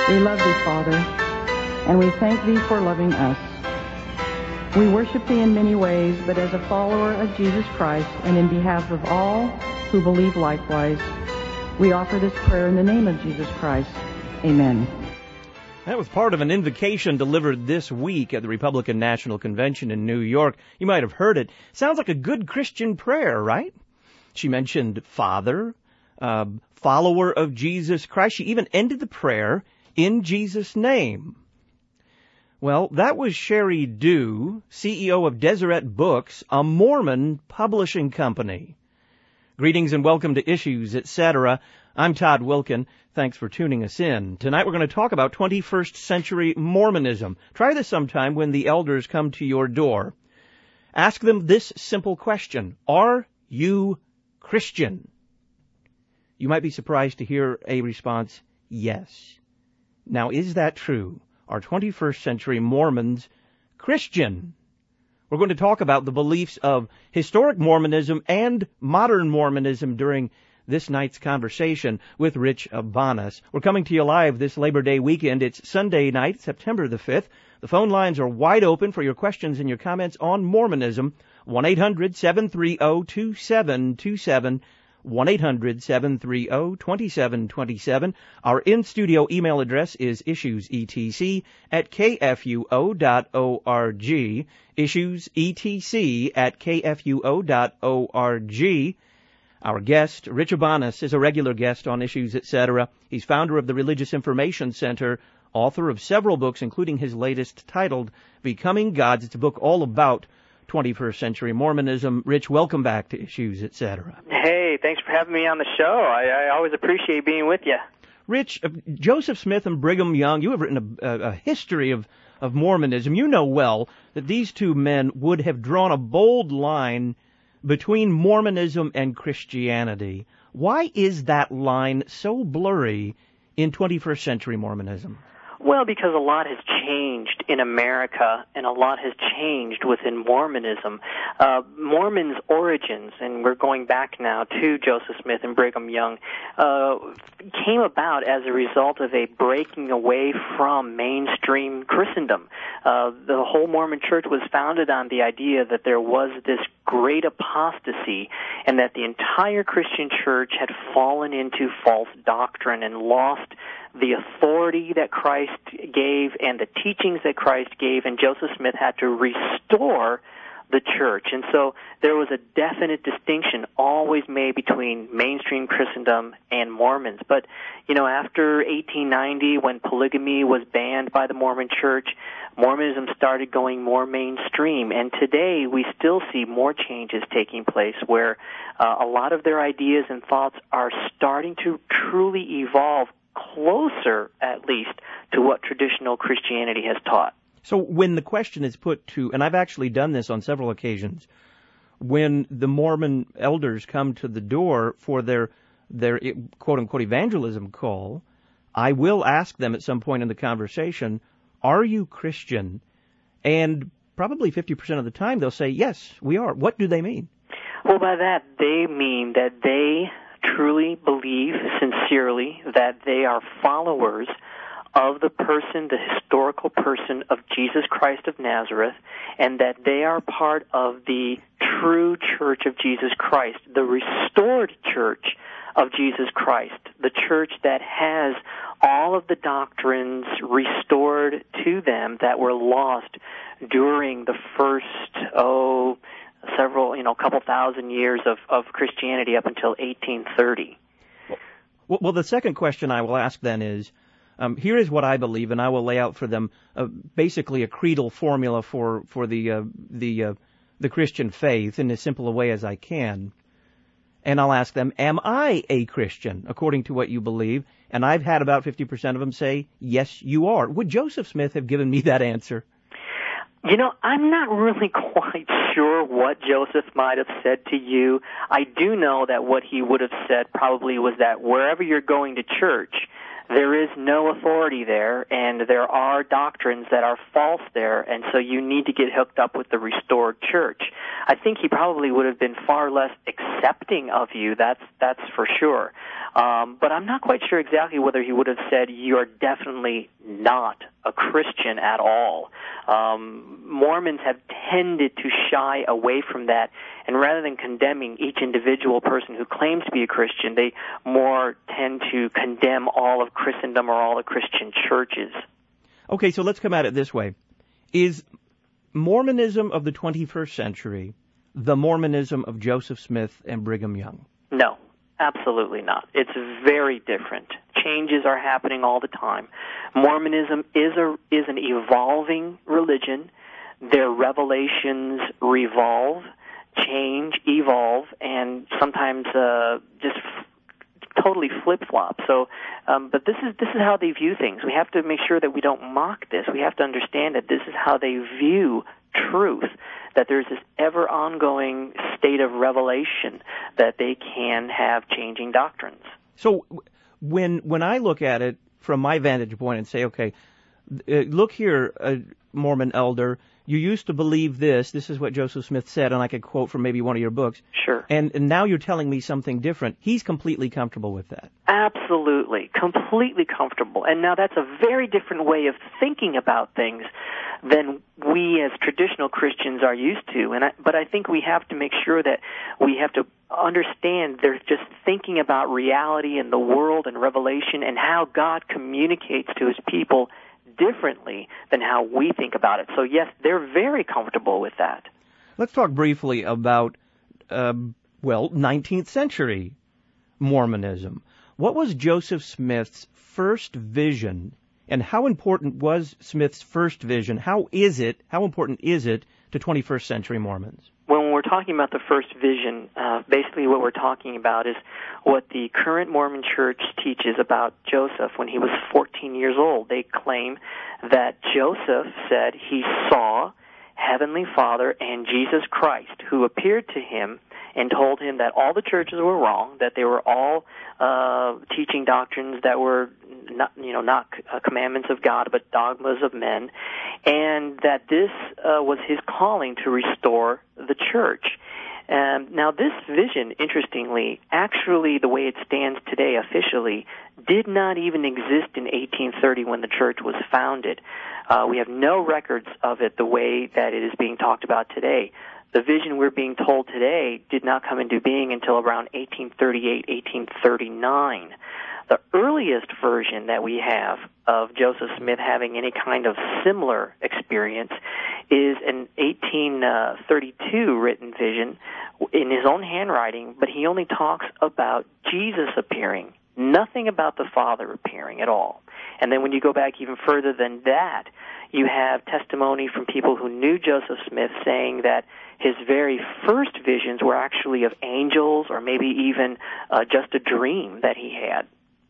We love thee, Father, and we thank thee for loving us. We worship thee in many ways, but as a follower of Jesus Christ and in behalf of all who believe likewise, we offer this prayer in the name of Jesus Christ. Amen. That was part of an invocation delivered this week at the Republican National Convention in New York. You might have heard it. Sounds like a good Christian prayer, right? She mentioned Father, follower of Jesus Christ. She even ended the prayer in Jesus' name. Well, that was Sherry Dew, CEO of Deseret Books, a Mormon publishing company. Greetings and welcome to Issues, Etc. I'm Todd Wilkin. Thanks for tuning us in. Tonight we're going to talk about 21st century Mormonism. Try this sometime when the elders come to your door. Ask them this simple question: are you Christian? You might be surprised to hear a response, yes. Now, is that true? Are 21st century Mormons Christian? We're going to talk about the beliefs of historic Mormonism and modern Mormonism during this night's conversation with Rich Abanes. We're coming to you live this Labor Day weekend. It's Sunday night, September the 5th. The phone lines are wide open for your questions and your comments on Mormonism. 1-800-730-2727. 1-800-730-2727. Our in-studio email address is issuesetc@kfuo.org. issuesetc@kfuo.org. Our guest, Rich Abanes, is a regular guest on Issues, Etc. He's founder of the Religious Information Center, author of several books, including his latest titled Becoming Gods. It's a book all about 21st century Mormonism. Rich, welcome back to Issues, Etc. Hey, thanks for having me on the show. I always appreciate being with you. Rich, Joseph Smith and Brigham Young, you have written a history of Mormonism. You know well that these two men would have drawn a bold line between Mormonism and Christianity. Why is that line so blurry in 21st century Mormonism? Well, because a lot has changed in America, and a lot has changed within Mormonism. Mormon's origins, and we're going back now to Joseph Smith and Brigham Young, came about as a result of a breaking away from mainstream Christendom. The whole Mormon church was founded on the idea that there was this great apostasy, and that the entire Christian church had fallen into false doctrine and lost the authority that Christ gave and the teachings that Christ gave, and Joseph Smith had to restore the church. And so there was a definite distinction always made between mainstream Christendom and Mormons. But, after 1890, when polygamy was banned by the Mormon church, Mormonism started going more mainstream. And today we still see more changes taking place where a lot of their ideas and thoughts are starting to truly evolve closer, at least, to what traditional Christianity has taught. So when the question is put to, and I've actually done this on several occasions, when the Mormon elders come to the door for their quote-unquote evangelism call, I will ask them at some point in the conversation, are you Christian? And probably 50% of the time they'll say, yes, we are. What do they mean? Well, by that, they mean that they truly believe sincerely that they are followers of the person, the historical person of Jesus Christ of Nazareth, and that they are part of the true church of Jesus Christ, the restored church of Jesus Christ, the church that has all of the doctrines restored to them that were lost during the first, couple thousand years of Christianity up until 1830. Well, the second question I will ask then is, here is what I believe, and I will lay out for them basically a creedal formula for the Christian faith in as simple a way as I can. And I'll ask them, am I a Christian, according to what you believe? And I've had about 50% of them say, yes, you are. Would Joseph Smith have given me that answer? I'm not really quite sure what Joseph might have said to you. I do know that what he would have said probably was that wherever you're going to church, there is no authority there, and there are doctrines that are false there, and so you need to get hooked up with the restored church. I think he probably would have been far less accepting of you, that's for sure. But I'm not quite sure exactly whether he would have said, you're definitely not a Christian at all. Mormons have tended to shy away from that, and rather than condemning each individual person who claims to be a Christian, they more tend to condemn all of Christendom or all the Christian churches. Okay, so let's come at it this way. Is Mormonism of the 21st century the Mormonism of Joseph Smith and Brigham Young? No, absolutely not. It's very different. Changes are happening all the time. Mormonism is an evolving religion. Their revelations revolve, change, evolve, and sometimes just totally flip-flop. So, but this is how they view things. We have to make sure that we don't mock this. We have to understand that this is how they view truth, that there's this ever ongoing state of revelation, that they can have changing doctrines. So when I look at it from my vantage point and say, okay, look here, Mormon elder, you used to believe this is what Joseph Smith said, and I could quote from maybe one of your books. Sure. And now you're telling me something different. He's completely comfortable with that. Absolutely. Completely comfortable. And now that's a very different way of thinking about things than we as traditional Christians are used to. But I think we have to make sure that we have to understand they're just thinking about reality and the world and revelation and how God communicates to his people differently than how we think about it. So yes, they're very comfortable with that. Let's talk briefly about, 19th century Mormonism. What was Joseph Smith's first vision, and how important was Smith's first vision? How important is it to 21st century Mormons? When we're talking about the first vision, basically what we're talking about is what the current Mormon Church teaches about Joseph when he was 14 years old. They claim that Joseph said he saw Heavenly Father and Jesus Christ, who appeared to him and told him that all the churches were wrong, that they were all teaching doctrines that were not commandments of God, but dogmas of men, and that this was his calling to restore the church. Now, this vision, interestingly, actually, the way it stands today officially, did not even exist in 1830 when the church was founded. We have no records of it the way that it is being talked about today. The vision we're being told today did not come into being until around 1838, 1839. The earliest version that we have of Joseph Smith having any kind of similar experience is an 1832 written vision in his own handwriting, but he only talks about Jesus appearing, nothing about the Father appearing at all. And then when you go back even further than that, you have testimony from people who knew Joseph Smith saying that his very first visions were actually of angels or maybe even just a dream that he had.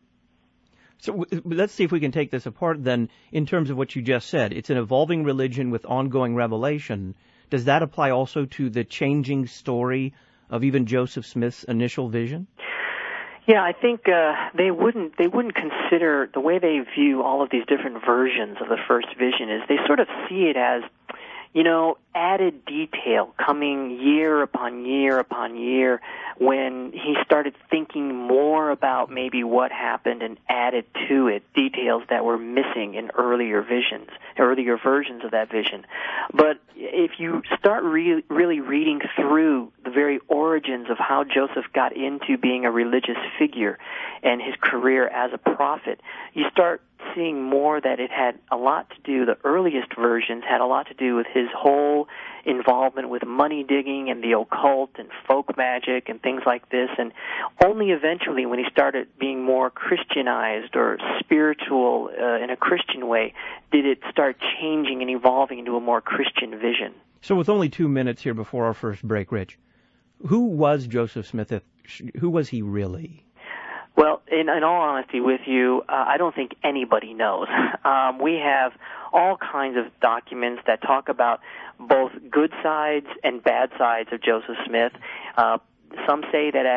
So let's see if we can take this apart then in terms of what you just said. It's an evolving religion with ongoing revelation. Does that apply also to the changing story of even Joseph Smith's initial vision? Yeah, I think they wouldn't consider the way they view all of these different versions of the first vision is they sort of see it as, added detail coming year upon year upon year when he started thinking more about maybe what happened and added to it details that were missing in earlier versions of that vision. But if you start really reading through the very origins of how Joseph got into being a religious figure and his career as a prophet, you start seeing more that it had a lot to do, the earliest versions had a lot to do with his whole involvement with money digging and the occult and folk magic and things like this, and only eventually when he started being more Christianized or spiritual in a Christian way did it start changing and evolving into a more Christian vision. So with only 2 minutes here before our first break, Rich, who was Joseph Smith? Who was he really? Well, in all honesty with you, I don't think anybody knows. We have all kinds of documents that talk about both good sides and bad sides of Joseph Smith. Some say that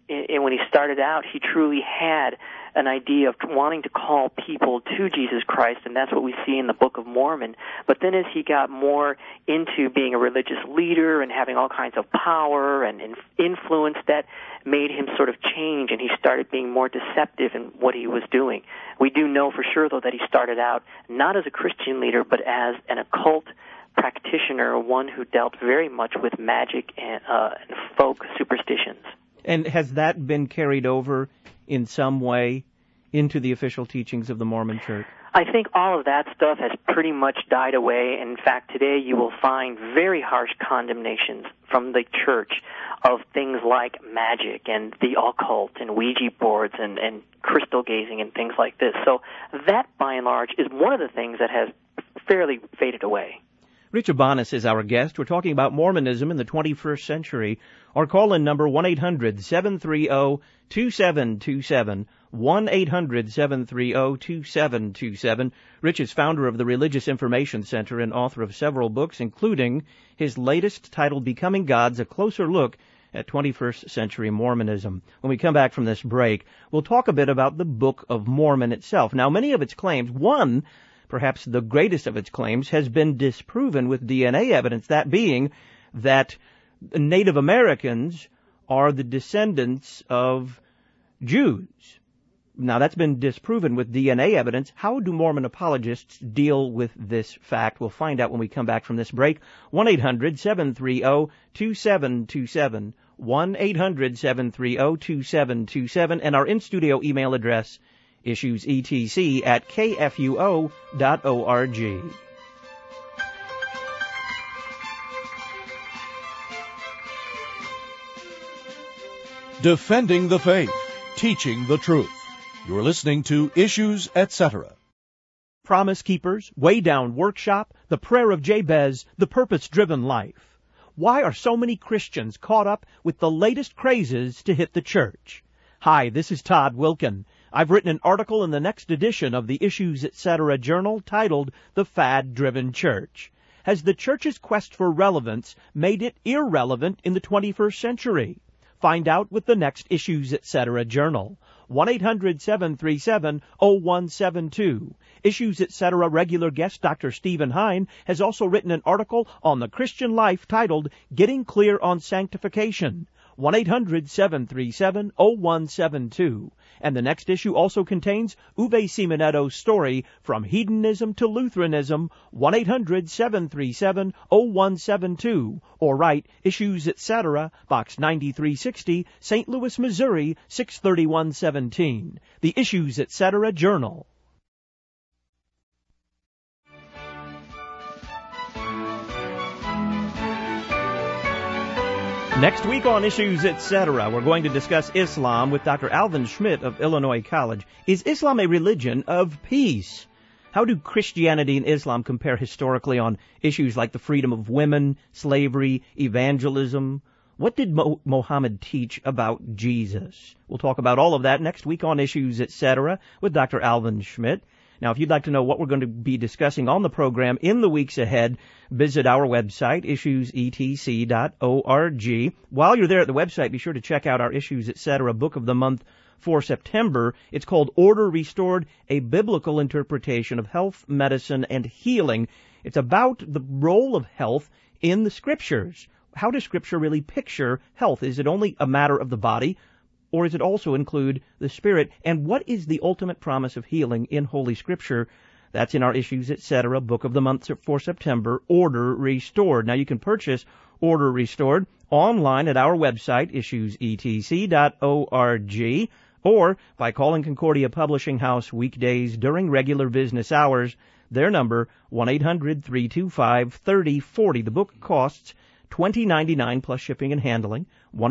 and when he started out, he truly had an idea of wanting to call people to Jesus Christ, and that's what we see in the Book of Mormon. But then as he got more into being a religious leader and having all kinds of power and influence, that made him sort of change, and he started being more deceptive in what he was doing. We do know for sure, though, that he started out not as a Christian leader, but as an occult practitioner, one who dealt very much with magic and folk superstitions. And has that been carried over in some way into the official teachings of the Mormon Church? I think all of that stuff has pretty much died away. In fact, today you will find very harsh condemnations from the church of things like magic and the occult and Ouija boards and crystal gazing and things like this. So that, by and large, is one of the things that has fairly faded away. Rich Abanis is our guest. We're talking about Mormonism in the 21st century. Our call-in number, 1-800-730-2727, 1-800-730-2727. Rich is founder of the Religious Information Center and author of several books, including his latest titled Becoming Gods, A Closer Look at 21st Century Mormonism. When we come back from this break, we'll talk a bit about the Book of Mormon itself. Now, many of its claims, perhaps the greatest of its claims, has been disproven with DNA evidence, that being that Native Americans are the descendants of Jews. Now, that's been disproven with DNA evidence. How do Mormon apologists deal with this fact? We'll find out when we come back from this break. 1-800-730-2727, 1-800-730-2727, and our in-studio email address, issuesetc@kfuo.org. Defending the faith, teaching the truth. You're listening to Issues, Etc. Promise Keepers, Way Down Workshop, The Prayer of Jabez, The Purpose-Driven Life. Why are so many Christians caught up with the latest crazes to hit the church? Hi, this is Todd Wilkin. I've written an article in the next edition of the Issues Etc. journal titled The Fad-Driven Church. Has the church's quest for relevance made it irrelevant in the 21st century? Find out with the next Issues Etc. journal. 1-800-737-0172. Issues Etc. regular guest Dr. Stephen Hine has also written an article on the Christian life titled Getting Clear on Sanctification. 1-800-737-0172. And the next issue also contains Uwe Simonetto's story From Hedonism to Lutheranism, 1-800-737-0172. Or write Issues Etc., Box 9360, St. Louis, Missouri, 63117. The Issues Etc. Journal. Next week on Issues Etc., we're going to discuss Islam with Dr. Alvin Schmidt of Illinois College. Is Islam a religion of peace? How do Christianity and Islam compare historically on issues like the freedom of women, slavery, evangelism? What did Muhammad teach about Jesus? We'll talk about all of that next week on Issues Etc. with Dr. Alvin Schmidt. Now, if you'd like to know what we're going to be discussing on the program in the weeks ahead, visit our website, issuesetc.org. While you're there at the website, be sure to check out our Issues Etc. Book of the Month for September. It's called Order Restored, A Biblical Interpretation of Health, Medicine, and Healing. It's about the role of health in the Scriptures. How does Scripture really picture health? Is it only a matter of the body, or does it also include the Spirit? And what is the ultimate promise of healing in Holy Scripture? That's in our Issues Etc. Book of the Month for September, Order Restored. Now, you can purchase Order Restored online at our website, issuesetc.org, or by calling Concordia Publishing House weekdays during regular business hours. Their number, 1-800-325-3040. The book costs $20.99 plus shipping and handling,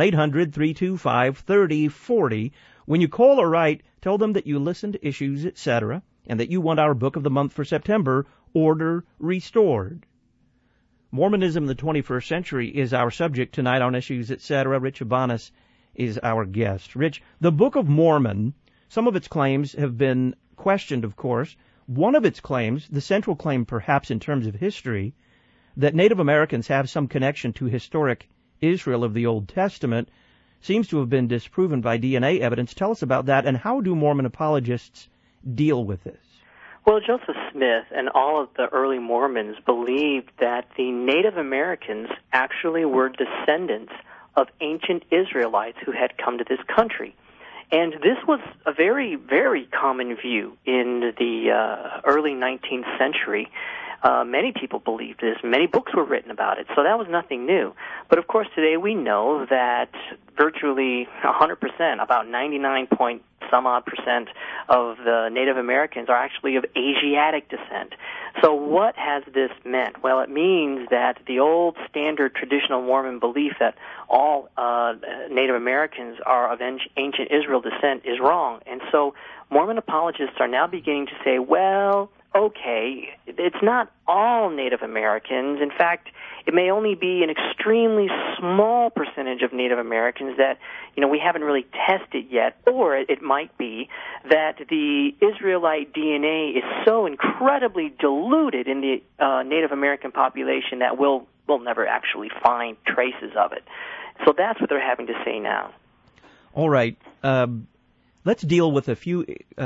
1-800-325-3040. When you call or write, tell them that you listen to Issues Etc. and that you want our Book of the Month for September, Order Restored. Mormonism in the 21st century is our subject tonight on Issues Etc. Rich Abanis is our guest. Rich, the Book of Mormon, some of its claims have been questioned, of course. One of its claims, the central claim perhaps in terms of history, that Native Americans have some connection to historic Israel of the Old Testament, seems to have been disproven by DNA evidence. Tell us about that, and how do Mormon apologists deal with this? Well, Joseph Smith and all of the early Mormons believed that the Native Americans actually were descendants of ancient Israelites who had come to this country. And this was a very, very common view in the early 19th century. Many people believed this. Many books were written about it, so that was nothing new. But of course, today we know that virtually 100%, about 99-point-some-odd% of the Native Americans are actually of Asiatic descent. So what has this meant? Well, it means that the old standard traditional Mormon belief that all Native Americans are of ancient Israel descent is wrong. And so Mormon apologists are now beginning to say, well, okay, it's not all Native Americans. In fact, it may only be an extremely small percentage of Native Americans that, we haven't really tested yet. Or it might be that the Israelite DNA is so incredibly diluted in the Native American population that we'll never actually find traces of it. So that's what they're having to say now. All right. Let's deal with a few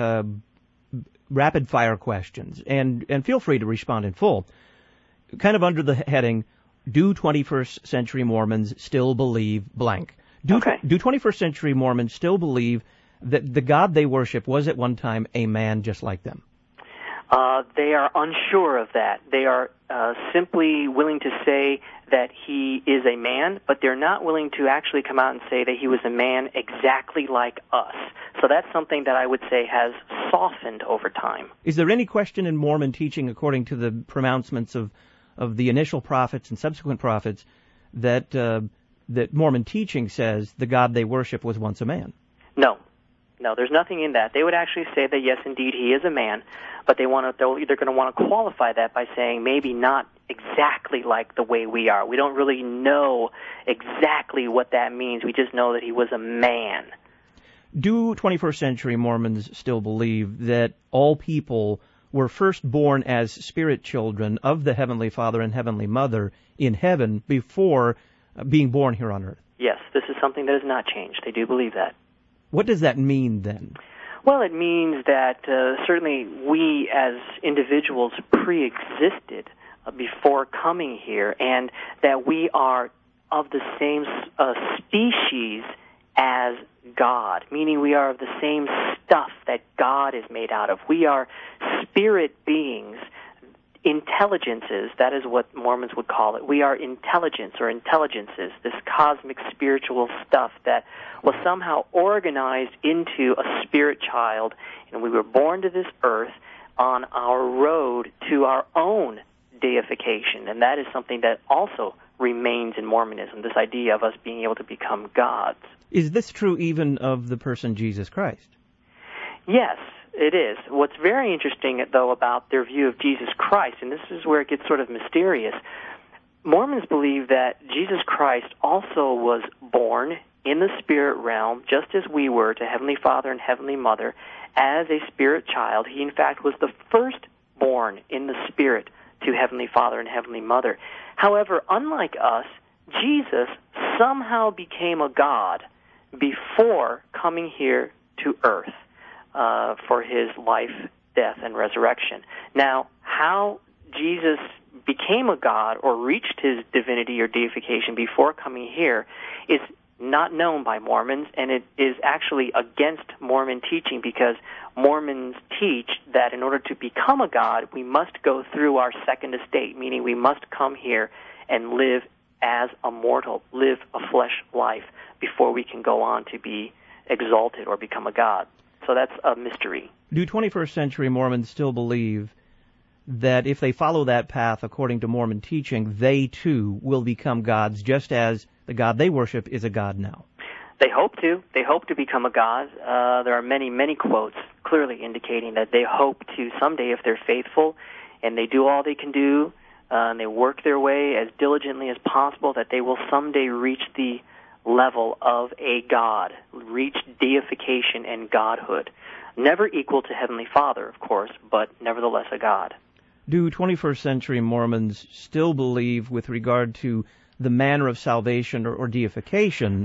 rapid-fire questions, and feel free to respond in full. Kind of under the heading, do 21st century Mormons still believe blank? Do 21st century Mormons still believe that the God they worship was at one time a man just like them? They are unsure of that. They are simply willing to say that he is a man, but they're not willing to actually come out and say that he was a man exactly like us. So that's something that I would say has softened over time. Is there any question in Mormon teaching, according to the pronouncements of the initial prophets and subsequent prophets, that Mormon teaching says the God they worship was once a man? No, there's nothing in that. They would actually say that, yes, indeed, he is a man, but they're either going to want to qualify that by saying maybe not exactly like the way we are. We don't really know exactly what that means. We just know that he was a man. Do 21st century Mormons still believe that all people were first born as spirit children of the Heavenly Father and Heavenly Mother in heaven before being born here on earth? Yes, this is something that has not changed. They do believe that. What does that mean, then? Well, it means that certainly we as individuals pre-existed before coming here, and that we are of the same species as God, meaning we are of the same stuff that God is made out of. We are spirit beings, intelligences. That is what Mormons would call it. We are intelligence or intelligences, this cosmic spiritual stuff that was somehow organized into a spirit child, and we were born to this earth on our road to our own deification, and that is something that also remains in Mormonism, this idea of us being able to become gods. Is this true even of the person Jesus Christ? Yes, it is. What's very interesting, though, about their view of Jesus Christ, and this is where it gets sort of mysterious, Mormons believe that Jesus Christ also was born in the spirit realm, just as we were, to Heavenly Father and Heavenly Mother, as a spirit child. He, in fact, was the firstborn in the spirit to Heavenly Father and Heavenly Mother. However, unlike us, Jesus somehow became a God before coming here to earth for his life, death, and resurrection. Now, how Jesus became a God or reached his divinity or deification before coming here is not known by Mormons, and it is actually against Mormon teaching, because Mormons teach that in order to become a God, we must go through our second estate, meaning we must come here and live as a mortal, live a flesh life before we can go on to be exalted or become a God. So that's a mystery. Do 21st century Mormons still believe that if they follow that path according to Mormon teaching, they too will become gods, just as the God they worship is a god now? They hope to. They hope to become a god. There are many, many quotes clearly indicating that they hope to someday, if they're faithful and they do all they can do, and they work their way as diligently as possible, that they will someday reach the level of a god, reach deification and godhood. Never equal to Heavenly Father, of course, but nevertheless a god. Do 21st century Mormons still believe, with regard to the manner of salvation or deification,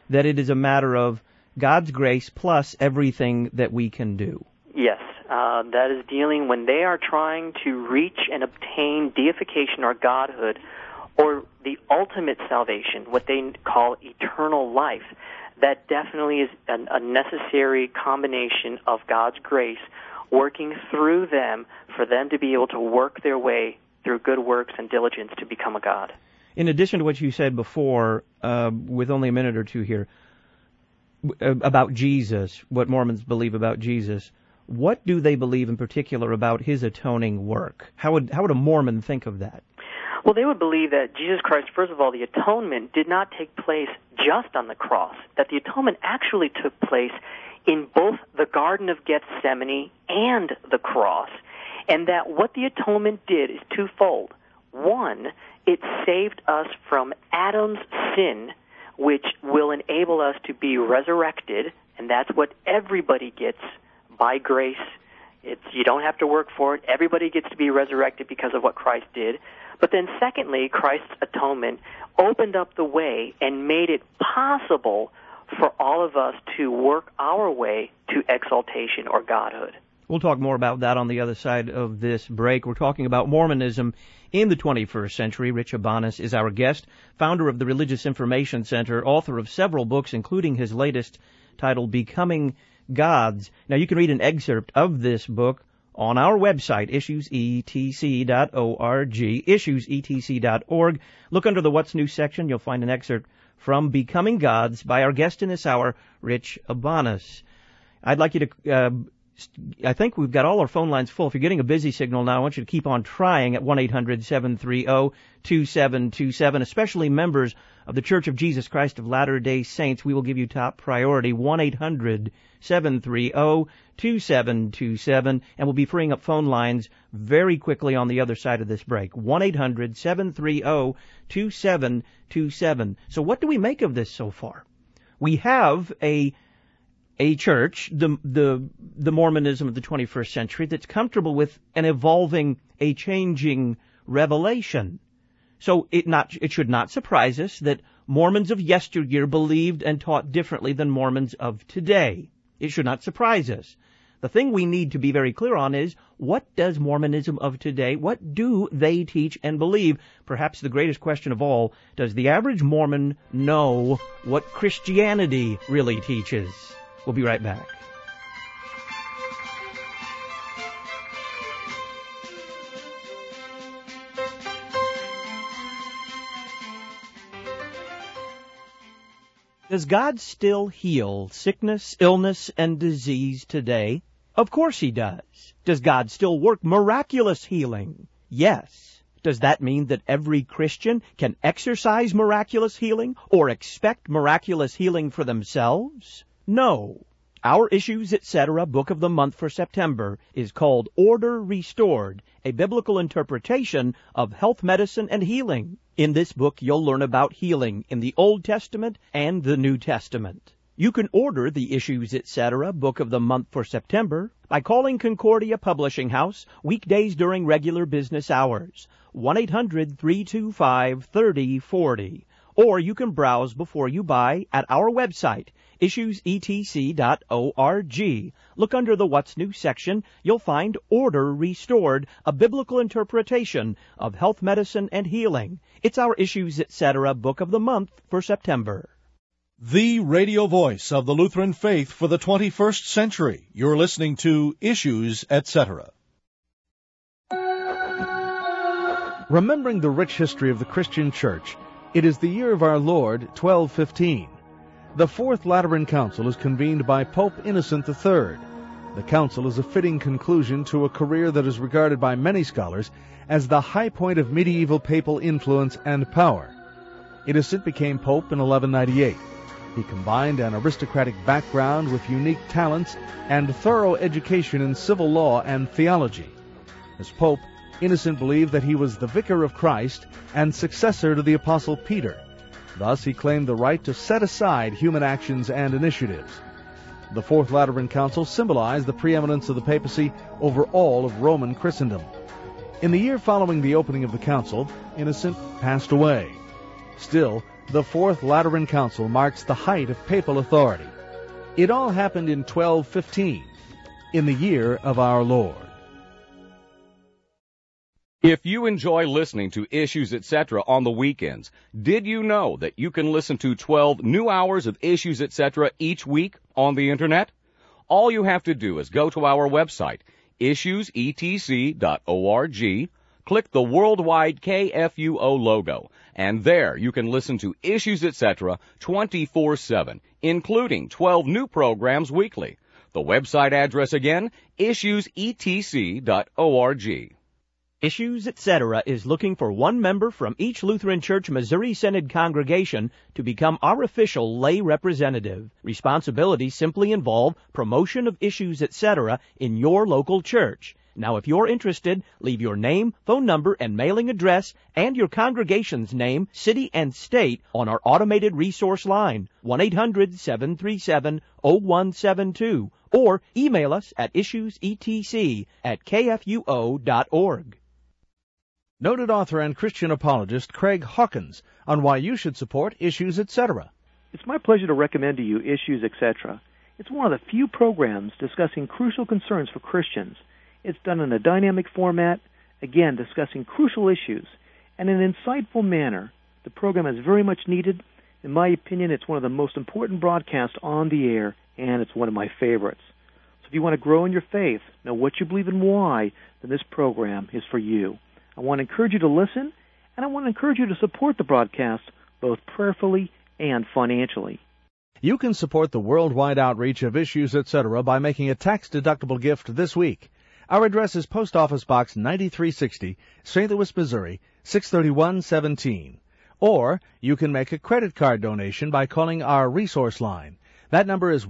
that it is a matter of God's grace plus everything that we can do. Yes, that is dealing when they are trying to reach and obtain deification or godhood or the ultimate salvation, what they call eternal life. That definitely is a necessary combination of God's grace working through them for them to be able to work their way through good works and diligence to become a God. In addition to what you said before, with only a minute or two here, about Jesus, what Mormons believe about Jesus, what do they believe in particular about his atoning work? How would a Mormon think of that? Well, they would believe that Jesus Christ, first of all, the atonement did not take place just on the cross, that the atonement actually took place in both the Garden of Gethsemane and the cross, and that what the atonement did is twofold. One, it saved us from Adam's sin, which will enable us to be resurrected, and that's what everybody gets by grace. You don't have to work for it. Everybody gets to be resurrected because of what Christ did. But then secondly, Christ's atonement opened up the way and made it possible for all of us to work our way to exaltation or godhood. We'll talk more about that on the other side of this break. We're talking about Mormonism in the 21st century. Rich Abanus is our guest, founder of the Religious Information Center, author of several books, including his latest titled Becoming Gods. Now, you can read an excerpt of this book on our website, issuesetc.org, issuesetc.org. Look under the What's New section. You'll find an excerpt from Becoming Gods by our guest in this hour, Rich Abanus. I'd like you to, I think we've got all our phone lines full. If you're getting a busy signal now, I want you to keep on trying at 1-800-730-2727, especially members of the Church of Jesus Christ of Latter-day Saints. We will give you top priority, 1-800-730-2727, and we'll be freeing up phone lines very quickly on the other side of this break. 1-800-730-2727. So what do we make of this so far? We have a church, the Mormonism of the 21st century, that's comfortable with an evolving, a changing revelation. So it should not surprise us that Mormons of yesteryear believed and taught differently than Mormons of today. It should not surprise us. The thing we need to be very clear on is, what does Mormonism of today, what do they teach and believe? Perhaps the greatest question of all, does the average Mormon know what Christianity really teaches? We'll be right back. Does God still heal sickness, illness, and disease today? Of course he does. Does God still work miraculous healing? Yes. Does that mean that every Christian can exercise miraculous healing or expect miraculous healing for themselves? No. Our Issues, Etc. Book of the Month for September is called Order Restored, a biblical interpretation of health, medicine, and healing. In this book, you'll learn about healing in the Old Testament and the New Testament. You can order the Issues, Etc. Book of the Month for September by calling Concordia Publishing House weekdays during regular business hours, 1-800-325-3040. Or you can browse before you buy at our website, issuesetc.org. Look under the What's New section. You'll find Order Restored, a biblical interpretation of health, medicine, and healing. It's our Issues, Etc. Book of the Month for September. The radio voice of the Lutheran faith for the 21st century. You're listening to Issues, Etc. Remembering the rich history of the Christian Church, it is the year of our Lord, 1215. The Fourth Lateran Council is convened by Pope Innocent III. The council is a fitting conclusion to a career that is regarded by many scholars as the high point of medieval papal influence and power. Innocent became Pope in 1198. He combined an aristocratic background with unique talents and thorough education in civil law and theology. As Pope, Innocent believed that he was the vicar of Christ and successor to the Apostle Peter. Thus, he claimed the right to set aside human actions and initiatives. The Fourth Lateran Council symbolized the preeminence of the papacy over all of Roman Christendom. In the year following the opening of the council, Innocent passed away. Still, The Fourth Lateran Council marks the height of papal authority. It all happened in 1215, in the year of our Lord. If you enjoy listening to Issues Etc. on the weekends, did you know that you can listen to 12 new hours of Issues Etc. each week on the Internet? All you have to do is go to our website, issuesetc.org, click the worldwide KFUO logo, and there you can listen to Issues Etc. 24/7, including 12 new programs weekly. The website address again, issuesetc.org. Issues Etc. is looking for one member from each Lutheran Church Missouri Synod congregation to become our official lay representative. Responsibilities simply involve promotion of Issues Etc. in your local church. Now, if you're interested, leave your name, phone number, and mailing address, and your congregation's name, city, and state on our automated resource line, 1-800-737-0172, or email us at issuesetc@kfuo.org. Noted author and Christian apologist Craig Hawkins on why you should support Issues Etc. It's my pleasure to recommend to you Issues Etc. It's one of the few programs discussing crucial concerns for Christians. It's done in a dynamic format, again discussing crucial issues, and in an insightful manner. The program is very much needed. In my opinion, it's one of the most important broadcasts on the air, and it's one of my favorites. So if you want to grow in your faith, know what you believe and why, then this program is for you. I want to encourage you to listen, and I want to encourage you to support the broadcast both prayerfully and financially. You can support the worldwide outreach of Issues Etc. by making a tax-deductible gift this week. Our address is Post Office Box 9360, St. Louis, Missouri, 63117. Or you can make a credit card donation by calling our resource line. That number is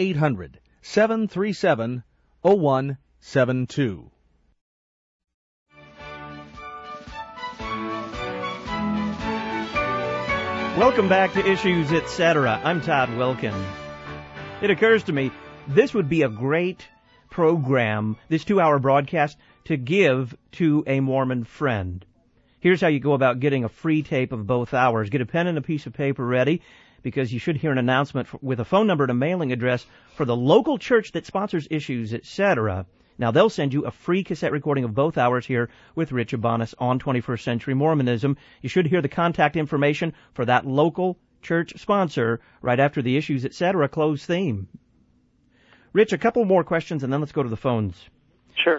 1-800-737-0172. Welcome back to Issues Etc. I'm Todd Wilkin. It occurs to me, this would be a great program, this 2-hour broadcast, to give to a Mormon friend. Here's how you go about getting a free tape of both hours. Get a pen and a piece of paper ready, because you should hear an announcement with a phone number and a mailing address for the local church that sponsors Issues Etc. Now, they'll send you a free cassette recording of both hours here with Rich Abanis on 21st Century Mormonism. You should hear the contact information for that local church sponsor right after the Issues Etc. close theme. Rich, a couple more questions, and then let's go to the phones. Sure.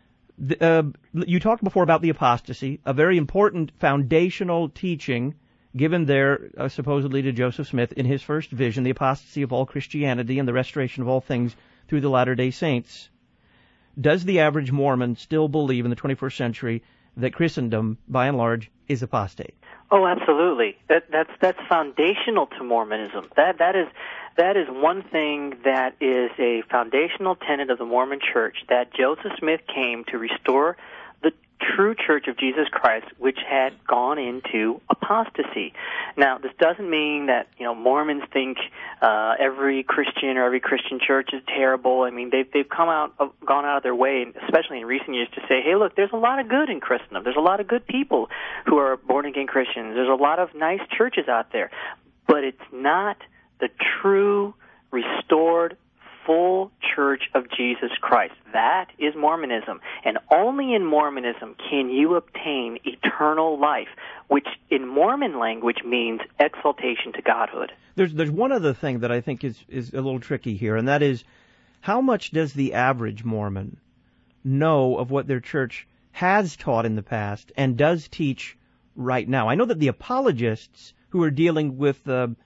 You talked before about the apostasy, a very important foundational teaching given there supposedly to Joseph Smith in his first vision, the apostasy of all Christianity and the restoration of all things through the Latter-day Saints. Does the average Mormon still believe in the 21st century that Christendom, by and large, is apostate? Oh, absolutely. That's foundational to Mormonism. That is one thing that is a foundational tenet of the Mormon Church, that Joseph Smith came to restore the true Church of Jesus Christ, which had gone into apostasy. Now, this doesn't mean that Mormons think every Christian or every Christian church is terrible. I mean, they've gone out of their way, especially in recent years, to say, hey, look, there's a lot of good in Christendom. There's a lot of good people who are born-again Christians. There's a lot of nice churches out there. But it's not the true, restored, full Church of Jesus Christ. That is Mormonism. And only in Mormonism can you obtain eternal life, which in Mormon language means exaltation to godhood. There's one other thing that I think is a little tricky here, and that is, how much does the average Mormon know of what their church has taught in the past and does teach right now? I know that the apologists who are dealing with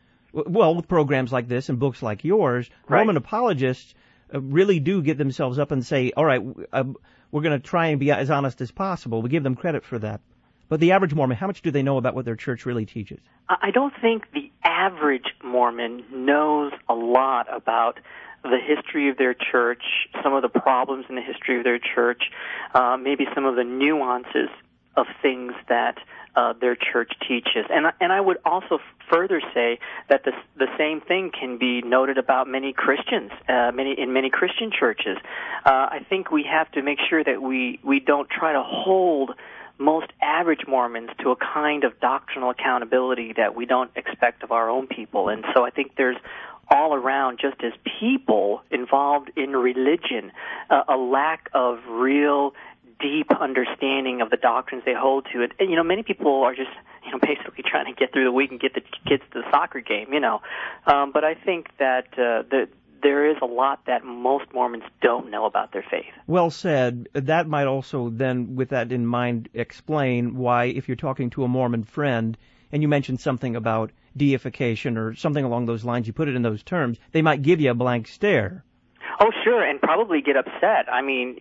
with programs like this and books like yours, right. Mormon apologists really do get themselves up and say, all right, we're going to try and be as honest as possible. We give them credit for that. But the average Mormon, how much do they know about what their church really teaches? I don't think the average Mormon knows a lot about the history of their church, some of the problems in the history of their church, maybe some of the nuances of things that their church teaches. And I would also further say that the same thing can be noted about many Christians, in many Christian churches. I think we have to make sure that we don't try to hold most average Mormons to a kind of doctrinal accountability that we don't expect of our own people. And so I think there's all around, just as people involved in religion, a lack of real deep understanding of the doctrines they hold to. And, many people are just, basically trying to get through the week and get the kids to the soccer game, But I think that there is a lot that most Mormons don't know about their faith. Well said. That might also then, with that in mind, explain why if you're talking to a Mormon friend and you mention something about deification or something along those lines, you put it in those terms, they might give you a blank stare. Oh, sure, and probably get upset. I mean,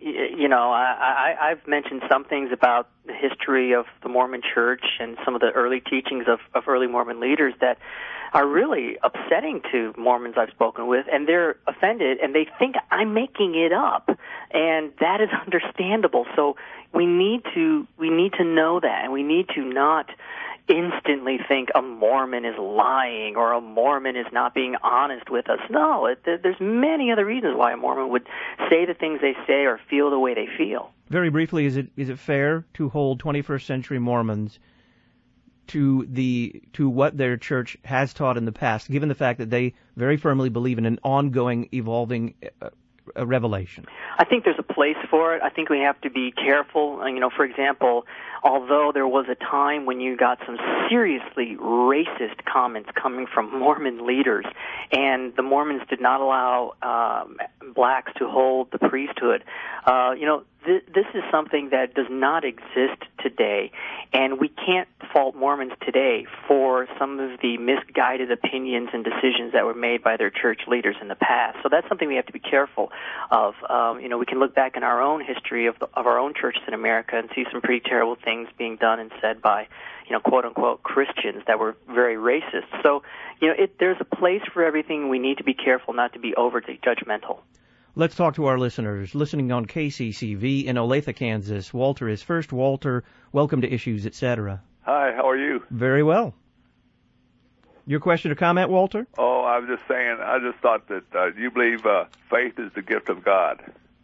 I've mentioned some things about the history of the Mormon Church and some of the early teachings of early Mormon leaders that are really upsetting to Mormons I've spoken with, and they're offended, and they think I'm making it up, and that is understandable. So we need to know that, and we need to not instantly think a Mormon is lying or a Mormon is not being honest with us. No, there's many other reasons why a Mormon would say the things they say or feel the way they feel. Very briefly, is it fair to hold 21st century Mormons to what their church has taught in the past, given the fact that they very firmly believe in an ongoing, evolving revelation? I think there's a place for it. I think we have to be careful. For example, although there was a time when you got some seriously racist comments coming from Mormon leaders, and the Mormons did not allow blacks to hold the priesthood, this is something that does not exist today, and we can't fault Mormons today for some of the misguided opinions and decisions that were made by their church leaders in the past. So that's something we have to be careful of. We can look back in our own history of our own churches in America and see some pretty terrible things being done and said by, quote-unquote Christians that were very racist. So, there's a place for everything. We need to be careful not to be overly judgmental. Let's talk to our listeners. Listening on KCCV in Olathe, Kansas. Walter is first. Walter, welcome to Issues, Etc. Hi, how are you? Very well. Your question or comment, Walter? Oh, I was just saying, I just thought that you believe faith is the gift of God.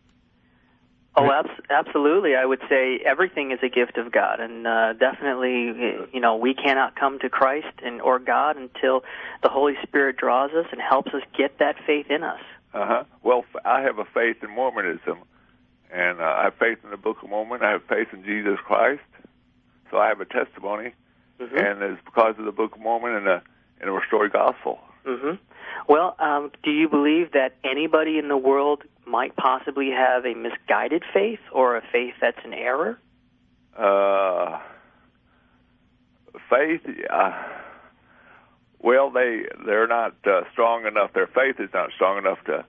Oh, absolutely. I would say everything is a gift of God, and definitely, we cannot come to Christ or God until the Holy Spirit draws us and helps us get that faith in us. Uh-huh. Well, I have a faith in Mormonism, and I have faith in the Book of Mormon. I have faith in Jesus Christ, so I have a testimony, and it's because of the Book of Mormon and the Restored Gospel. Mm-hmm. Well, do you believe that anybody in the world might possibly have a misguided faith or a faith that's in error? Faith, well, they're not strong enough. Their faith is not strong enough to.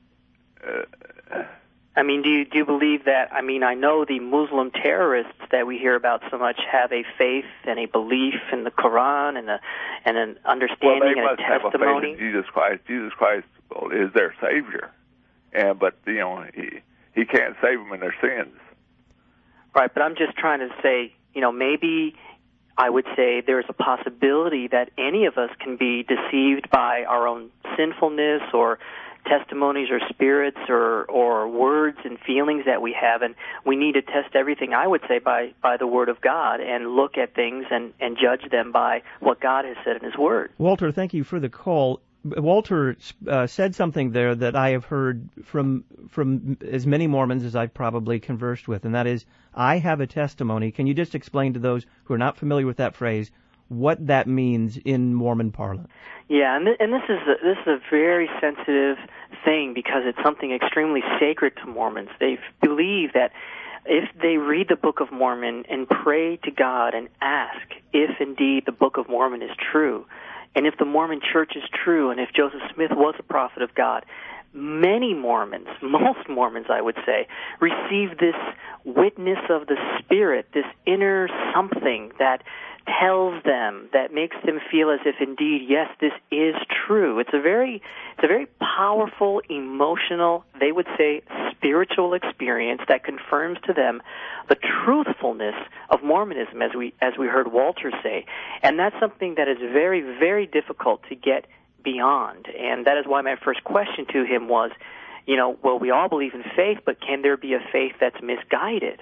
Do you believe that? I know the Muslim terrorists that we hear about so much have a faith and a belief in the Quran and an understanding and a testimony. Well, they must have a faith in Jesus Christ. Jesus Christ is their Savior, but he can't save them in their sins. Right, but I'm just trying to say, maybe I would say there's a possibility that any of us can be deceived by our own sinfulness or testimonies or spirits or words and feelings that we have, and we need to test everything, I would say, by the Word of God and look at things and judge them by what God has said in His Word. Walter, thank you for the call. Walter said something there that I have heard from as many Mormons as I've probably conversed with, and that is, I have a testimony. Can you just explain to those who are not familiar with that phrase what that means in Mormon parlance? Yeah, and this is a very sensitive thing because it's something extremely sacred to Mormons. They believe that if they read the Book of Mormon and pray to God and ask if indeed the Book of Mormon is true, and if the Mormon Church is true, and if Joseph Smith was a prophet of God, many Mormons, most Mormons I would say, receive this witness of the Spirit, this inner something that tells them, that makes them feel as if indeed, yes, this is true. It's a very powerful, emotional, they would say, spiritual experience that confirms to them the truthfulness of Mormonism, as we heard Walter say. And that's something that is very, very difficult to get beyond. And that is why my first question to him was, well, we all believe in faith, but can there be a faith that's misguided?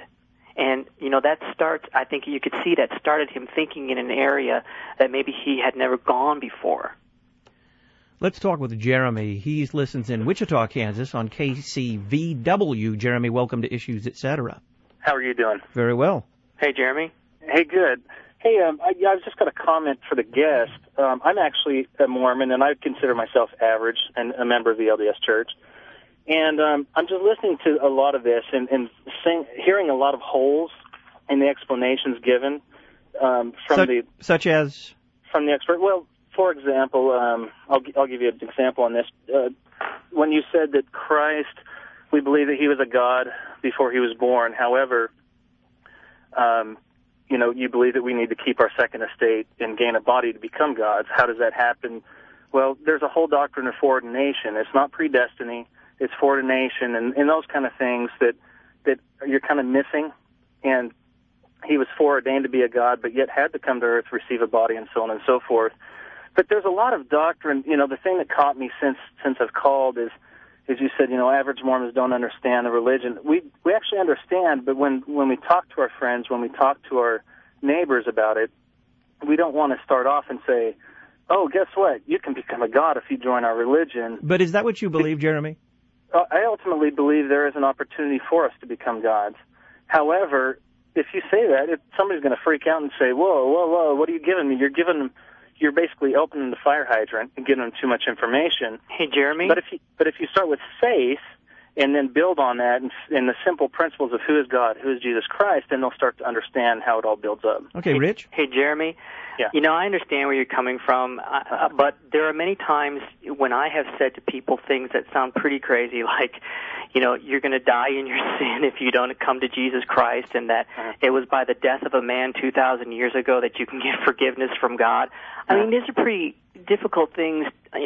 And, that starts, I think you could see that started him thinking in an area that maybe he had never gone before. Let's talk with Jeremy. He listens in Wichita, Kansas on KCVW. Jeremy, welcome to Issues, Etc. How are you doing? Very well. Hey, Jeremy. Hey, good. Hey, I was just got a comment for the guest. I'm actually a Mormon, and I consider myself average and a member of the LDS Church. And I'm just listening to a lot of this and hearing a lot of holes in the explanations given such as from the expert. Well, for example, I'll give you an example on this. When you said that Christ, we believe that he was a God before he was born. However, you believe that we need to keep our second estate and gain a body to become gods. How does that happen? Well, there's a whole doctrine of foreordination. It's not predestiny. It's foreordination and those kind of things that you're kind of missing. And he was foreordained to be a god, but yet had to come to earth, receive a body, and so on and so forth. But there's a lot of doctrine. The thing that caught me since I've called is you said, average Mormons don't understand the religion. We actually understand, but when we talk to our friends, when we talk to our neighbors about it, we don't want to start off and say, oh, guess what? You can become a god if you join our religion. But is that what you believe, Jeremy? I ultimately believe there is an opportunity for us to become gods. However, if you say that, somebody's going to freak out and say, whoa, what are you giving me? You're basically opening the fire hydrant and giving them too much information. Hey, Jeremy? But if you start with faith and then build on that and the simple principles of who is God, who is Jesus Christ, then they'll start to understand how it all builds up. Okay, Rich? Hey, Jeremy? Yeah. I understand where you're coming from, but there are many times when I have said to people things that sound pretty crazy, like, you're going to die in your sin if you don't come to Jesus Christ, and that it was by the death of a man 2,000 years ago that you can get forgiveness from God. I mean, these are pretty difficult things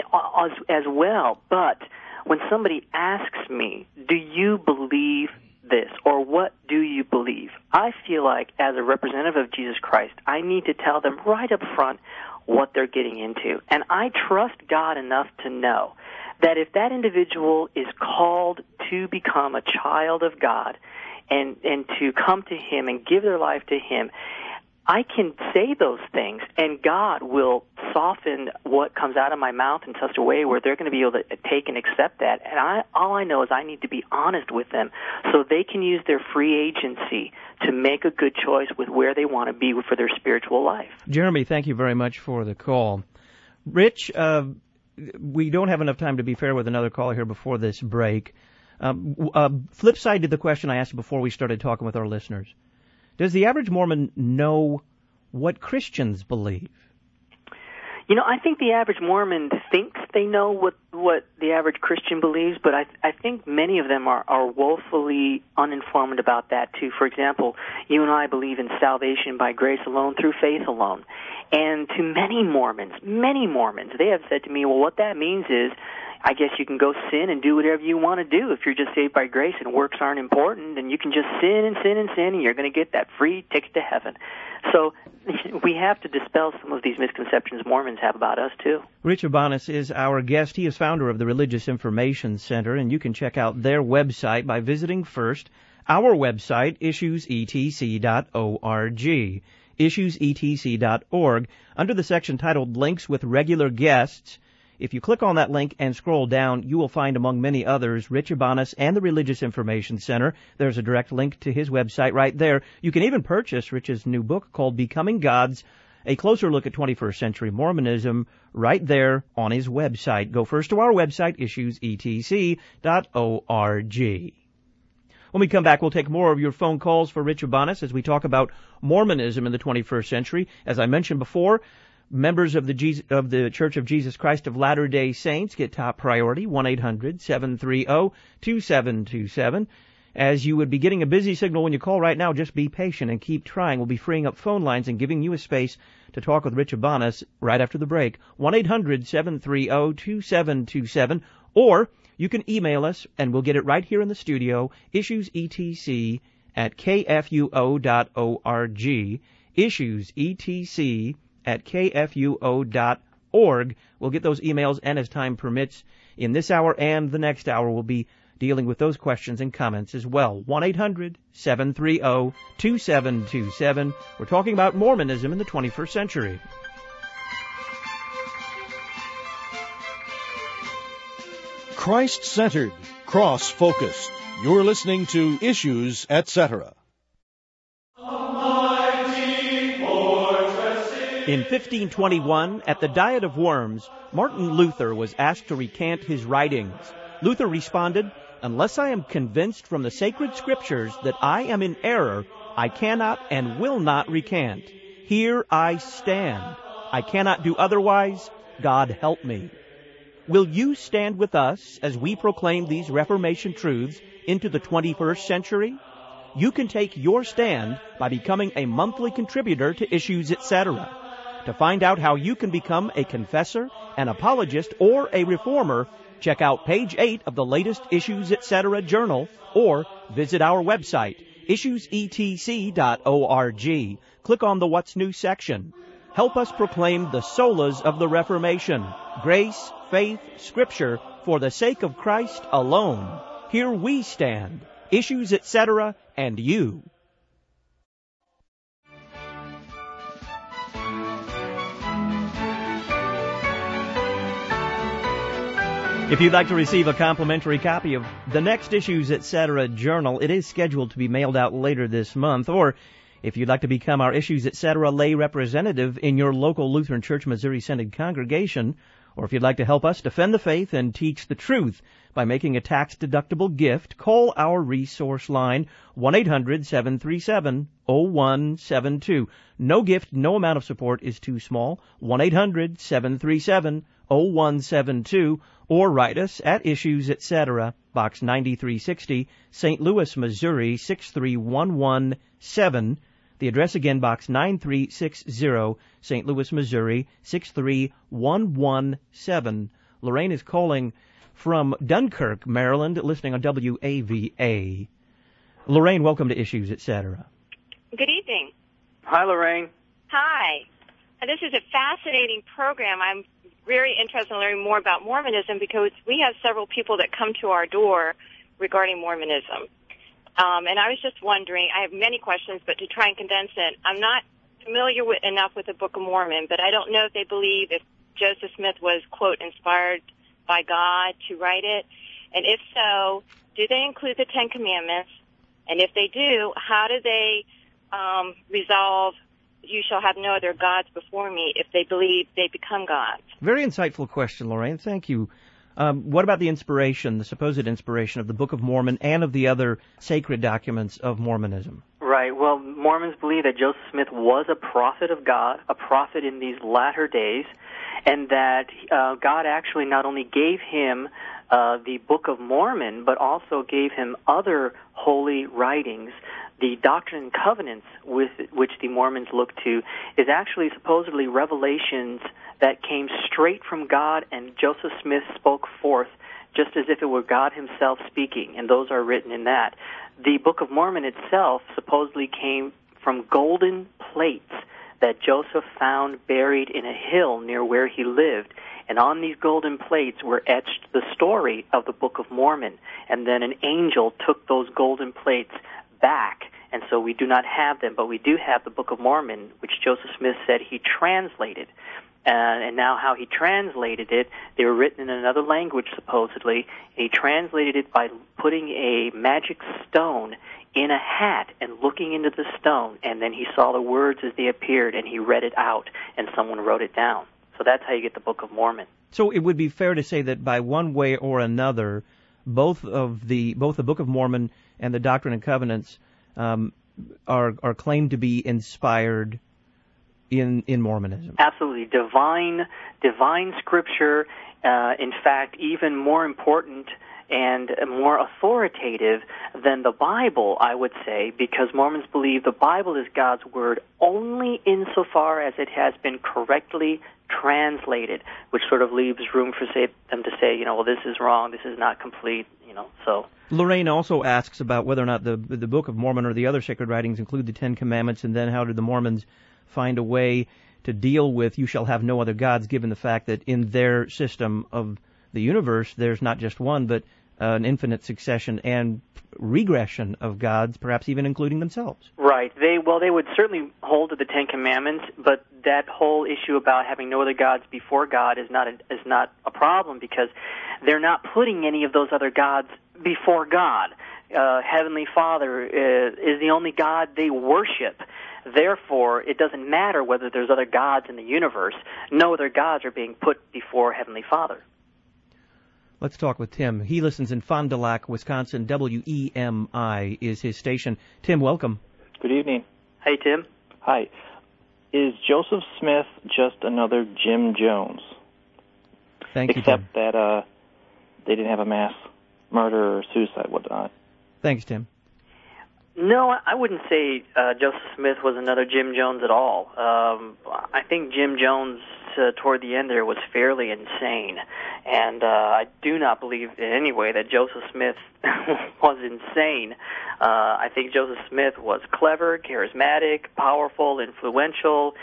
as well, but when somebody asks me, do you believe this, or what do you believe? I feel like, as a representative of Jesus Christ, I need to tell them right up front what they're getting into. And I trust God enough to know that if that individual is called to become a child of God and to come to Him and give their life to Him, I can say those things, and God will soften what comes out of my mouth in such a way where they're going to be able to take and accept that. And all I know is I need to be honest with them so they can use their free agency to make a good choice with where they want to be for their spiritual life. Jeremy, thank you very much for the call. Rich, we don't have enough time to be fair with another caller here before this break. Flip side to the question I asked before we started talking with our listeners. Does the average Mormon know what Christians believe? I think the average Mormon thinks they know what the average Christian believes, but I think many of them are woefully uninformed about that, too. For example, you and I believe in salvation by grace alone, through faith alone. And to many Mormons, they have said to me, well, what that means is, I guess you can go sin and do whatever you want to do if you're just saved by grace and works aren't important, and you can just sin and sin and sin, and you're going to get that free ticket to heaven. So we have to dispel some of these misconceptions Mormons have about us, too. Rich Abanis is our guest. He is founder of the Religious Information Center, and you can check out their website by visiting first our website, issuesetc.org. issuesetc.org. Under the section titled Links with Regular Guests, if you click on that link and scroll down, you will find, among many others, Rich Abanis and the Religious Information Center. There's a direct link to his website right there. You can even purchase Rich's new book called Becoming Gods, a closer look at 21st century Mormonism, right there on his website. Go first to our website, issuesetc.org. When we come back, we'll take more of your phone calls for Rich Abanis as we talk about Mormonism in the 21st century. As I mentioned before, members of the Church of Jesus Christ of Latter-day Saints get top priority, 1-800-730-2727. As you would be getting a busy signal when you call right now, just be patient and keep trying. We'll be freeing up phone lines and giving you a space to talk with Rich Abanis right after the break. 1-800-730-2727. Or you can email us, and we'll get it right here in the studio, issuesetc@kfuo.org. issuesetc@kfuo.org. We'll get those emails, and as time permits, in this hour and the next hour, we'll be dealing with those questions and comments as well. 1-800-730-2727. We're talking about Mormonism in the 21st century. Christ-centered, cross-focused. You're listening to Issues, Etc. In 1521, at the Diet of Worms, Martin Luther was asked to recant his writings. Luther responded, "Unless I am convinced from the sacred scriptures that I am in error, I cannot and will not recant. Here I stand. I cannot do otherwise. God help me." Will you stand with us as we proclaim these Reformation truths into the 21st century? You can take your stand by becoming a monthly contributor to Issues, Etc. To find out how you can become a confessor, an apologist, or a reformer, check out page 8 of the latest Issues, Etc. journal, or visit our website, issuesetc.org. Click on the What's New section. Help us proclaim the solas of the Reformation, grace, faith, Scripture, for the sake of Christ alone. Here we stand, Issues, Etc., and you. If you'd like to receive a complimentary copy of the next Issues, Etc. journal, it is scheduled to be mailed out later this month. Or if you'd like to become our Issues, Etc. lay representative in your local Lutheran Church Missouri Synod congregation, or if you'd like to help us defend the faith and teach the truth by making a tax-deductible gift, call our resource line, 1-800-737-0172. No gift, no amount of support is too small, 1-800-737-0172, or write us at Issues, Etc., Box 9360, St. Louis, Missouri, 63117. The address again, Box 9360, St. Louis, Missouri, 63117. Lorraine is calling from Dunkirk, Maryland, listening on WAVA. Lorraine, welcome to Issues, Etc. Good evening. Hi, Lorraine. Hi. This is a fascinating program. I'm very interested in learning more about Mormonism because we have several people that come to our door regarding Mormonism. And I was just wondering, I have many questions, but to try and condense it, I'm not familiar enough with the Book of Mormon, but I don't know if they believe if Joseph Smith was, quote, inspired by God to write it. And if so, do they include the Ten Commandments? And if they do, how do they resolve, you shall have no other gods before me, if they believe they become gods? Very insightful question, Lorraine. Thank you. What about the inspiration, the supposed inspiration of the Book of Mormon and of the other sacred documents of Mormonism? Right. Well, Mormons believe that Joseph Smith was a prophet of God, a prophet in these latter days, and that God actually not only gave him the Book of Mormon, but also gave him other holy writings. The Doctrine and Covenants, with which the Mormons look to, is actually supposedly revelations that came straight from God, and Joseph Smith spoke forth just as if it were God himself speaking, and those are written in that. The Book of Mormon itself supposedly came from golden plates that Joseph found buried in a hill near where he lived. And on these golden plates were etched the story of the Book of Mormon. And then an angel took those golden plates back. And so we do not have them, but we do have the Book of Mormon, which Joseph Smith said he translated. And now how he translated it, they were written in another language, supposedly. And he translated it by putting a magic stone in a hat and looking into the stone. And then he saw the words as they appeared, and he read it out, and someone wrote it down. So that's how you get the Book of Mormon. So it would be fair to say that by one way or another, both the Book of Mormon and the Doctrine and Covenants are claimed to be inspired in Mormonism. Absolutely. Divine Scripture, in fact, even more important and more authoritative than the Bible, I would say, because Mormons believe the Bible is God's Word only insofar as it has been correctly translated, which sort of leaves room for them to say, well, this is wrong, this is not complete, so. Lorraine also asks about whether or not the Book of Mormon or the other sacred writings include the Ten Commandments, and then how did the Mormons find a way to deal with you shall have no other gods, given the fact that in their system of the universe, there's not just one, but an infinite succession and regression of gods, perhaps even including themselves. Right. They would certainly hold to the Ten Commandments, but that whole issue about having no other gods before God is not a problem, because they're not putting any of those other gods before God. Heavenly Father is the only God they worship. Therefore, it doesn't matter whether there's other gods in the universe. No other gods are being put before Heavenly Father. Let's talk with Tim. He listens in Fond du Lac, Wisconsin. WEMI is his station. Tim, welcome. Good evening. Hey, Tim. Hi. Is Joseph Smith just another Jim Jones? Thank you, Tim. Except that they didn't have a mass murder or suicide, whatnot. Thanks, Tim. No, I wouldn't say Joseph Smith was another Jim Jones at all. I think Jim Jones, toward the end there, was fairly insane. And I do not believe in any way that Joseph Smith was insane. I think Joseph Smith was clever, charismatic, powerful, influential,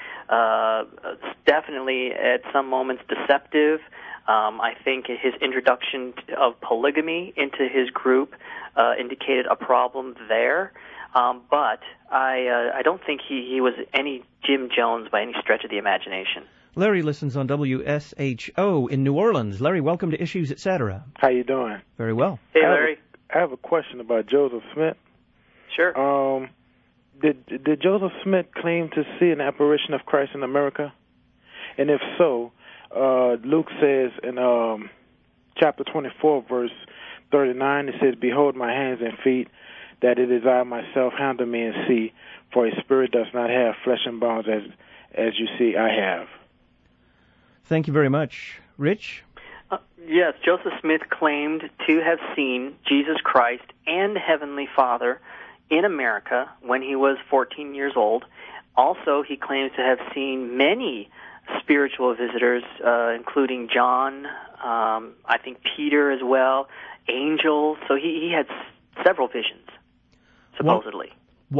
definitely at some moments deceptive. I think his introduction of polygamy into his group indicated a problem there. But I don't think he was any Jim Jones by any stretch of the imagination. Larry listens on WSHO in New Orleans. Larry, welcome to Issues, Etc. How you doing? Very well. Hey, Larry. I have a question about Joseph Smith. Sure. Did Joseph Smith claim to see an apparition of Christ in America? And if so, Luke says in chapter 24, verse 39, it says, "Behold my hands and feet, that it is I myself, handle me and see, for a spirit does not have flesh and bones as you see I have." Thank you very much. Rich? Yes, Joseph Smith claimed to have seen Jesus Christ and Heavenly Father in America when he was 14 years old. Also, he claims to have seen many spiritual visitors, including John, I think Peter as well, angels. So he had several visions, supposedly.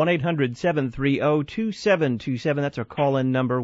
1-800-730-2727. That's our call-in number,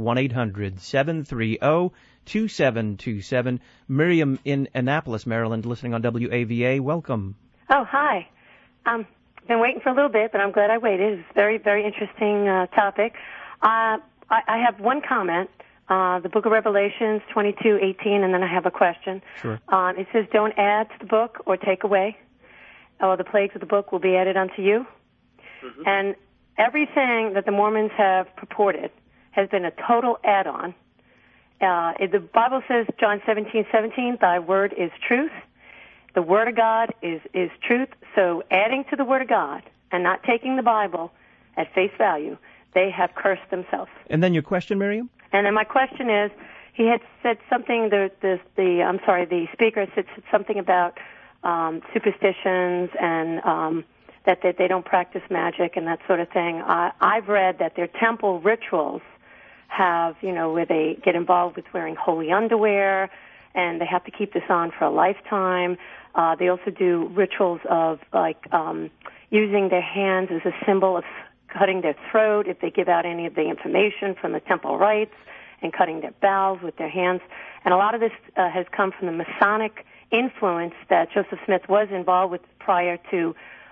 1-800-730-2727. Miriam in Annapolis, Maryland, listening on WAVA. Welcome. Oh, hi. Been waiting for a little bit, but I'm glad I waited. It's a very, very interesting topic. I have one comment. The Book of Revelations 22:18, and then I have a question. Sure. It says, "Don't add to the book or take away, or the plagues of the book will be added unto you." Mm-hmm. And everything that the Mormons have purported has been a total add-on. The Bible says, John 17:17, "Thy word is truth." The Word of God is truth. So adding to the Word of God and not taking the Bible at face value, they have cursed themselves. And then your question, Miriam? And then my question is, he had said something, the speaker said something about superstitions and that they don't practice magic and that sort of thing. I've read that their temple rituals have, where they get involved with wearing holy underwear, and they have to keep this on for a lifetime. They also do rituals of, using their hands as a symbol of cutting their throat if they give out any of the information from the temple rites, and cutting their bowels with their hands. And a lot of this has come from the Masonic influence that Joseph Smith was involved with prior to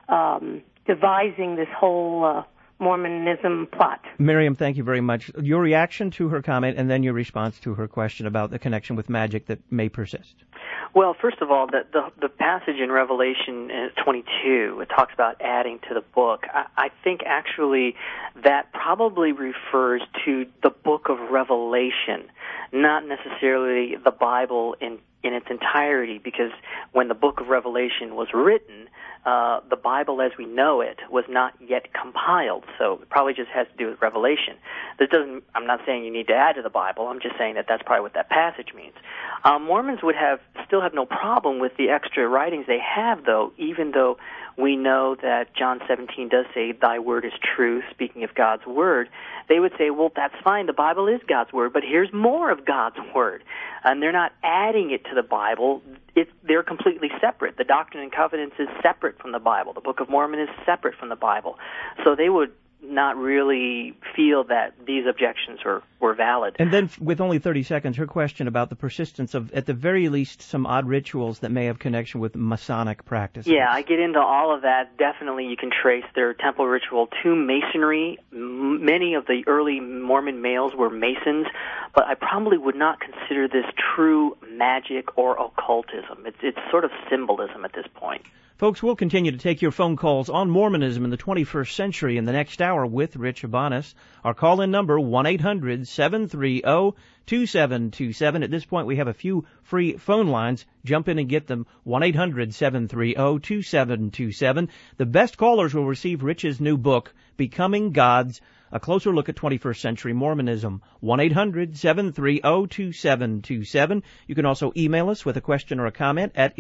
devising this whole Mormonism plot. Miriam, thank you very much. Your reaction to her comment and then your response to her question about the connection with magic that may persist. Well, first of all, the passage in Revelation 22, it talks about adding to the book. I think actually that probably refers to the book of Revelation, not necessarily the Bible in its entirety, because when the book of Revelation was written, the Bible as we know it was not yet compiled, so it probably just has to do with Revelation. I'm not saying you need to add to the Bible, I'm just saying that that's probably what that passage means. Mormons would still have no problem with the extra writings they have, though, even though we know that John 17 does say, "Thy word is truth," speaking of God's word. They would say, well, that's fine, the Bible is God's word, but here's more of God's word. And they're not adding it to the Bible. They're completely separate. The Doctrine and Covenants is separate from the Bible. The Book of Mormon is separate from the Bible. So they would not really feel that these objections were valid. And then, with only 30 seconds, her question about the persistence of, at the very least, some odd rituals that may have connection with Masonic practices. Yeah, I get into all of that. Definitely you can trace their temple ritual to Masonry. Many of the early Mormon males were Masons, but I probably would not consider this true magic or occultism. It's sort of symbolism at this point. Folks, we'll continue to take your phone calls on Mormonism in the 21st century in the next hour with Rich Abanis. Our call-in number, 1-800-730-2727. At this point, we have a few free phone lines. Jump in and get them, 1-800-730-2727. The best callers will receive Rich's new book, Becoming Gods, a closer look at 21st century Mormonism. 1-800-730-2727. You can also email us with a question or a comment at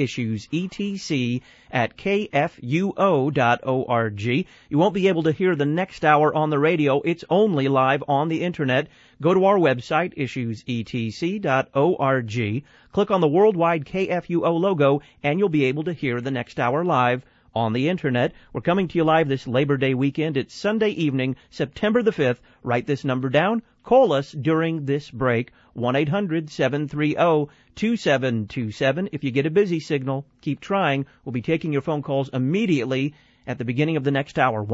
issuesetc@kfuo.org. You won't be able to hear the next hour on the radio. It's only live on the Internet. Go to our website, issuesetc.org. Click on the worldwide KFUO logo, and you'll be able to hear the next hour live on the Internet. We're coming to you live this Labor Day weekend. It's Sunday evening, September the 5th. Write this number down. Call us during this break, 1-800-730-2727. If you get a busy signal, keep trying. We'll be taking your phone calls immediately at the beginning of the next hour,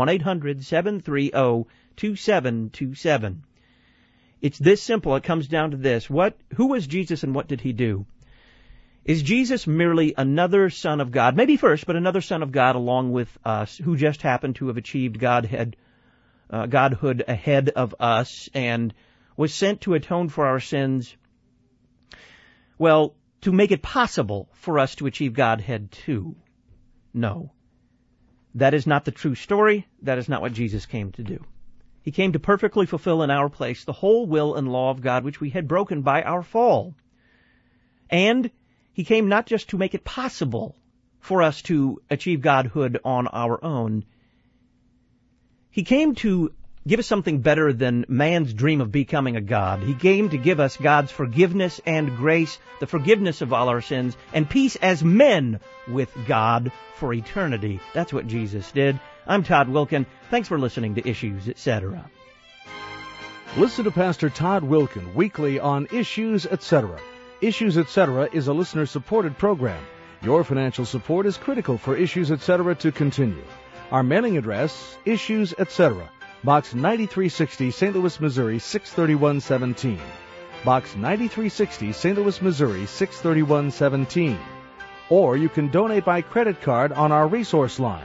1-800-730-2727. It's this simple. It comes down to this. Who was Jesus and what did he do? Is Jesus merely another son of God? Maybe first, but another son of God along with us who just happened to have achieved godhood ahead of us and was sent to atone for our sins, well, to make it possible for us to achieve Godhead too? No. That is not the true story. That is not what Jesus came to do. He came to perfectly fulfill in our place the whole will and law of God which we had broken by our fall. And he came not just to make it possible for us to achieve godhood on our own. He came to give us something better than man's dream of becoming a god. He came to give us God's forgiveness and grace, the forgiveness of all our sins, and peace as men with God for eternity. That's what Jesus did. I'm Todd Wilkin. Thanks for listening to Issues, Etc. Listen to Pastor Todd Wilkin weekly on Issues, Etc. Issues, Etc. is a listener-supported program. Your financial support is critical for Issues, Etc. to continue. Our mailing address, Issues, Etc., Box 9360, St. Louis, Missouri, 63117. Box 9360, St. Louis, Missouri, 63117. Or you can donate by credit card on our resource line,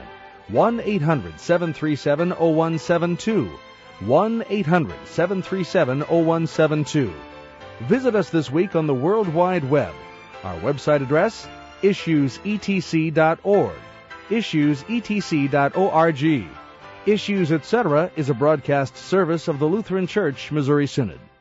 1-800-737-0172. 1-800-737-0172. Visit us this week on the World Wide Web. Our website address, issuesetc.org. Issuesetc.org. Issues, Etc. is a broadcast service of the Lutheran Church Missouri Synod.